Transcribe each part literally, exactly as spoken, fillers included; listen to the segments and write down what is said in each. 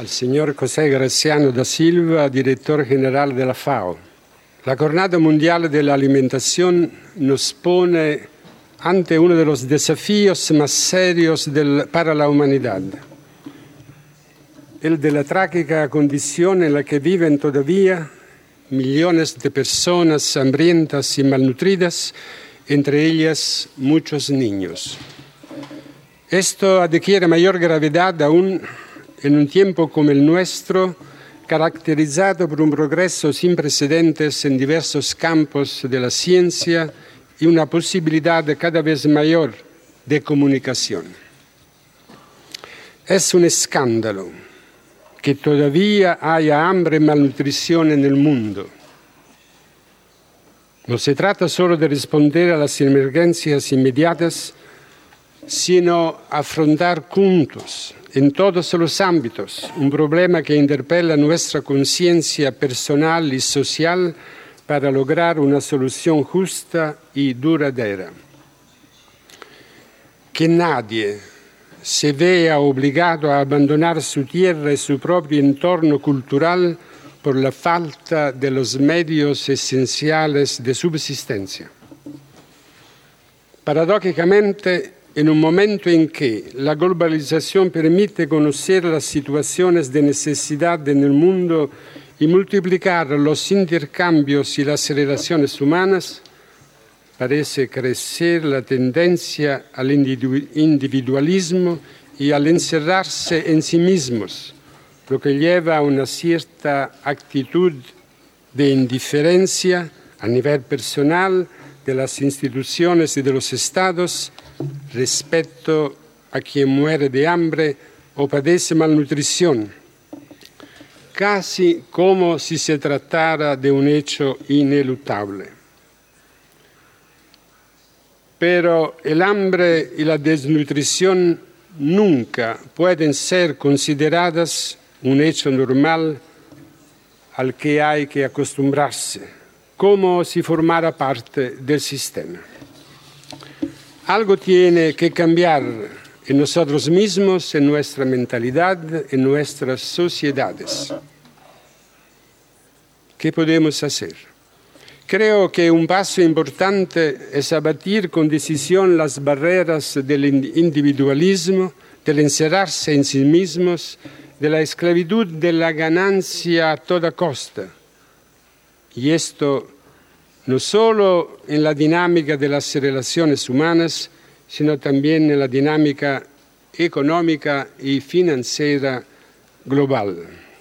al señor José Graciano da Silva, director general de la FAO. La Jornada Mundial de la Alimentación nos pone ante uno de los desafíos más serios del, para la humanidad, el de la trágica condición en la que viven todavía millones de personas hambrientas y malnutridas, entre ellas muchos niños. Esto adquiere mayor gravedad aún en un tiempo como el nuestro, caracterizado por un progreso sin precedentes en diversos campos de la ciencia y una posibilidad cada vez mayor de comunicación. Es un escándalo que todavía haya hambre y malnutrición en el mundo. No se trata solo de responder a las emergencias inmediatas, sino afrontar juntos, en todos los ámbitos, un problema que interpela nuestra conciencia personal y social para lograr una solución justa y duradera. Que nadie se vea obligado a abandonar su tierra y su propio entorno cultural por la falta de los medios esenciales de subsistencia. Paradójicamente, en un momento en que la globalización permite conocer las situaciones de necesidad en el mundo y multiplicar los intercambios y las relaciones humanas, parece crecer la tendencia al individualismo y al encerrarse en sí mismos, lo que lleva a una cierta actitud de indiferencia a nivel personal de las instituciones y de los estados respecto a quien muere de hambre o padece malnutrición, casi como si se tratara de un hecho ineludible. Pero el hambre y la desnutrición nunca pueden ser consideradas un hecho normal al que hay que acostumbrarse, como si formara parte del sistema. Algo tiene que cambiar en nosotros mismos, en nuestra mentalidad, en nuestras sociedades. ¿Qué podemos hacer? Creo que un paso importante es abatir con decisión las barreras del individualismo, del encerrarse en sí mismos, de la esclavitud de la ganancia a toda costa. Y esto no solo en la dinámica de las relaciones humanas, sino también en la dinámica económica y financiera global.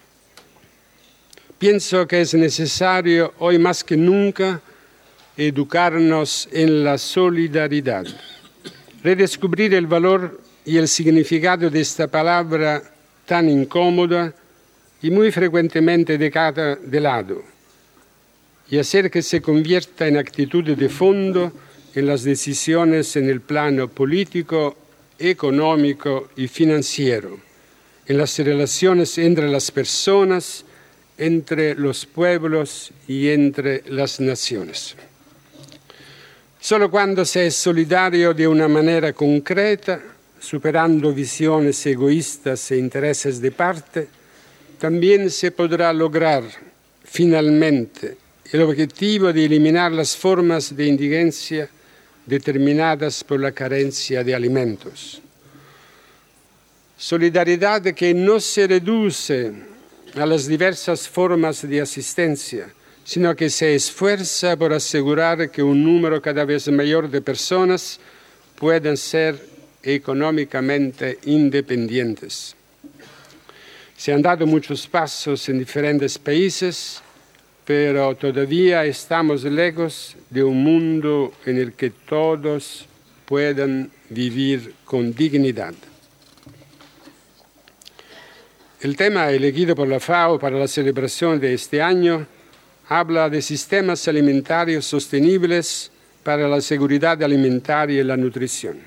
Pienso que es necesario, hoy más que nunca, educarnos en la solidaridad, redescubrir el valor y el significado de esta palabra tan incómoda y muy frecuentemente dejada de lado, y hacer que se convierta en actitud de fondo en las decisiones en el plano político, económico y financiero, en las relaciones entre las personas, entre los pueblos y entre las naciones. Solo cuando se es solidario de una manera concreta, superando visiones egoístas e intereses de parte, también se podrá lograr finalmente el objetivo de eliminar las formas de indigencia determinadas por la carencia de alimentos. Solidaridad que no se reduce a las diversas formas de asistencia, sino que se esfuerza por asegurar que un número cada vez mayor de personas puedan ser económicamente independientes. Se han dado muchos pasos en diferentes países, pero todavía estamos lejos de un mundo en el que todos puedan vivir con dignidad. El tema elegido por la FAO para la celebración de este año habla de sistemas alimentarios sostenibles para la seguridad alimentaria y la nutrición.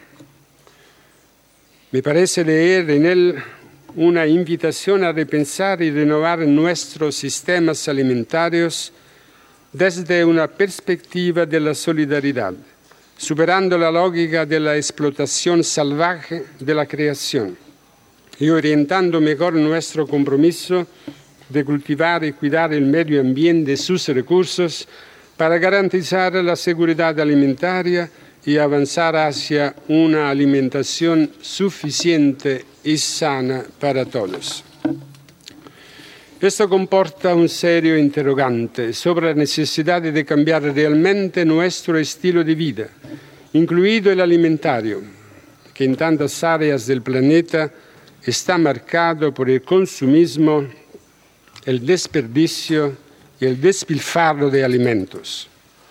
Me parece leer en él una invitación a repensar y renovar nuestros sistemas alimentarios desde una perspectiva de la solidaridad, superando la lógica de la explotación salvaje de la creación. y orientando mejor nuestro compromiso de cultivar y cuidar el medio ambiente y sus recursos para garantizar la seguridad alimentaria y avanzar hacia una alimentación suficiente y sana para todos. Esto comporta un serio interrogante sobre la necesidad de cambiar realmente nuestro estilo de vida, incluido el alimentario, que en tantas áreas del planeta está marcado por el consumismo, el desperdicio y el despilfarro de alimentos.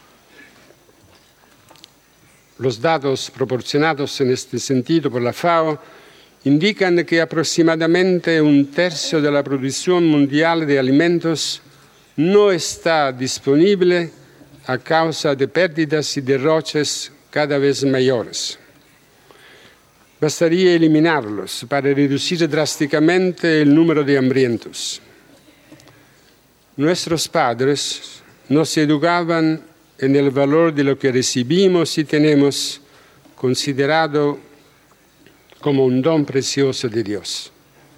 Los datos proporcionados en este sentido por la FAO indican que aproximadamente un tercio de la producción mundial de alimentos no está disponible a causa de pérdidas y derroches cada vez mayores. Bastaría eliminarlos para reducir drásticamente el número de hambrientos. Nuestros padres nos educaban en el valor de lo que recibimos y tenemos, considerado como un don precioso de Dios.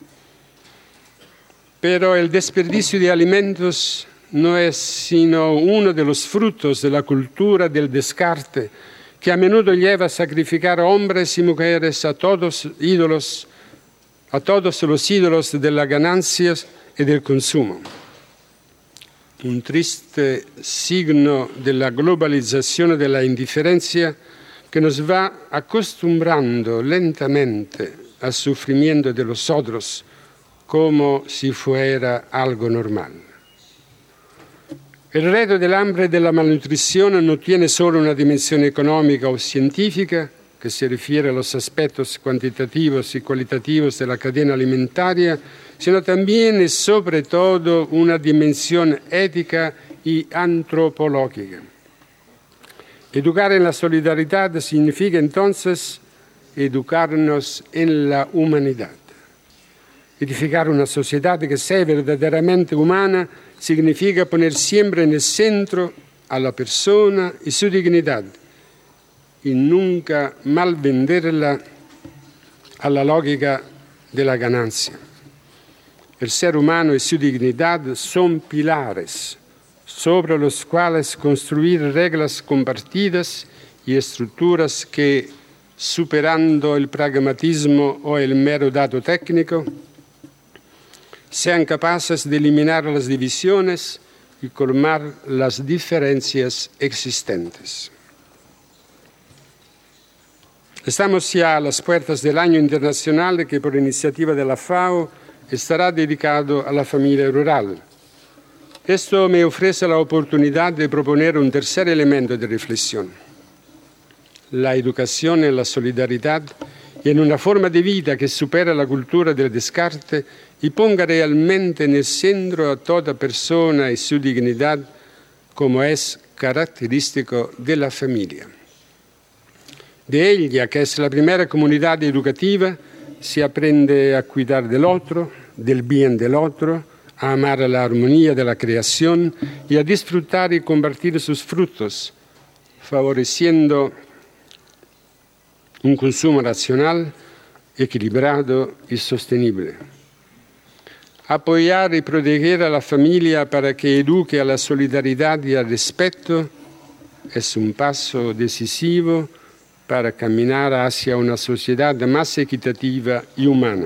Pero el desperdicio de alimentos no es sino uno de los frutos de la cultura del descarte, que a menudo lleva a sacrificar a hombres y mujeres a todos ídolos, a todos los ídolos de las ganancias y del consumo. Un triste signo de la globalización de la indiferencia que nos va acostumbrando lentamente al sufrimiento de los otros como si fuera algo normal. El reto del hambre y de la malnutrición no tiene solo una dimensión económica o científica, que se refiere a los aspectos cuantitativos y cualitativos de la cadena alimentaria, sino también y sobre todo una dimensión ética y antropológica. Educar en la solidaridad significa entonces educarnos en la humanidad. Edificar una sociedad que sea verdaderamente humana significa poner siempre en el centro a la persona y su dignidad y nunca malvenderla a la lógica de la ganancia. El ser humano y su dignidad son pilares sobre los cuales construir reglas compartidas y estructuras que, superando el pragmatismo o el mero dato técnico, sean capaces de eliminar las divisiones y colmar las diferencias existentes. Estamos ya a las puertas del año internacional que, por iniciativa de la FAO, estará dedicado a la familia rural. Esto me ofrece la oportunidad de proponer un tercer elemento de reflexión: la educación en la solidaridad y en una forma de vida que supera la cultura del descarte y ponga realmente en el centro a toda persona y su dignidad, como es característico de la familia. De ella, que es la primera comunidad educativa, se aprende a cuidar del otro, del bien del otro, a amar la armonía de la creación y a disfrutar y compartir sus frutos, favoreciendo un consumo racional, equilibrado y sostenible. Apoyar y proteger a la familia para que eduque a la solidaridad y al respeto es un paso decisivo para caminar hacia una sociedad más equitativa y humana.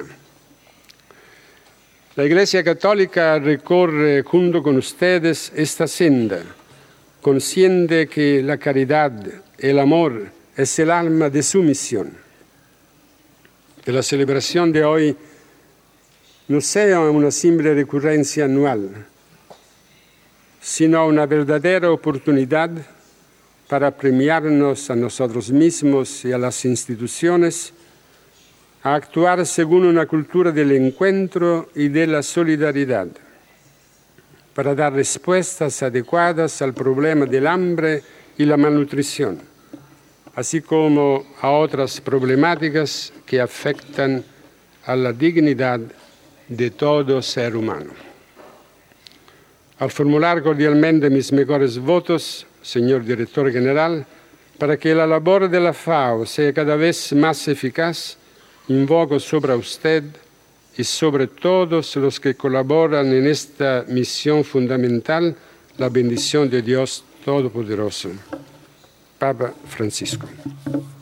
La Iglesia Católica recorre junto con ustedes esta senda, consciente que la caridad, el amor, es el alma de su misión. Que la celebración de hoy no sea una simple recurrencia anual, sino una verdadera oportunidad para premiarnos a nosotros mismos y a las instituciones a actuar según una cultura del encuentro y de la solidaridad, para dar respuestas adecuadas al problema del hambre y la malnutrición, así como a otras problemáticas que afectan a la dignidad de todo ser humano. Al formular cordialmente mis mejores votos, señor Director General, para que la labor de la FAO sea cada vez más eficaz, invoco sobre usted y sobre todos los que colaboran en esta misión fundamental, la bendición de Dios Todopoderoso. Papa Francisco.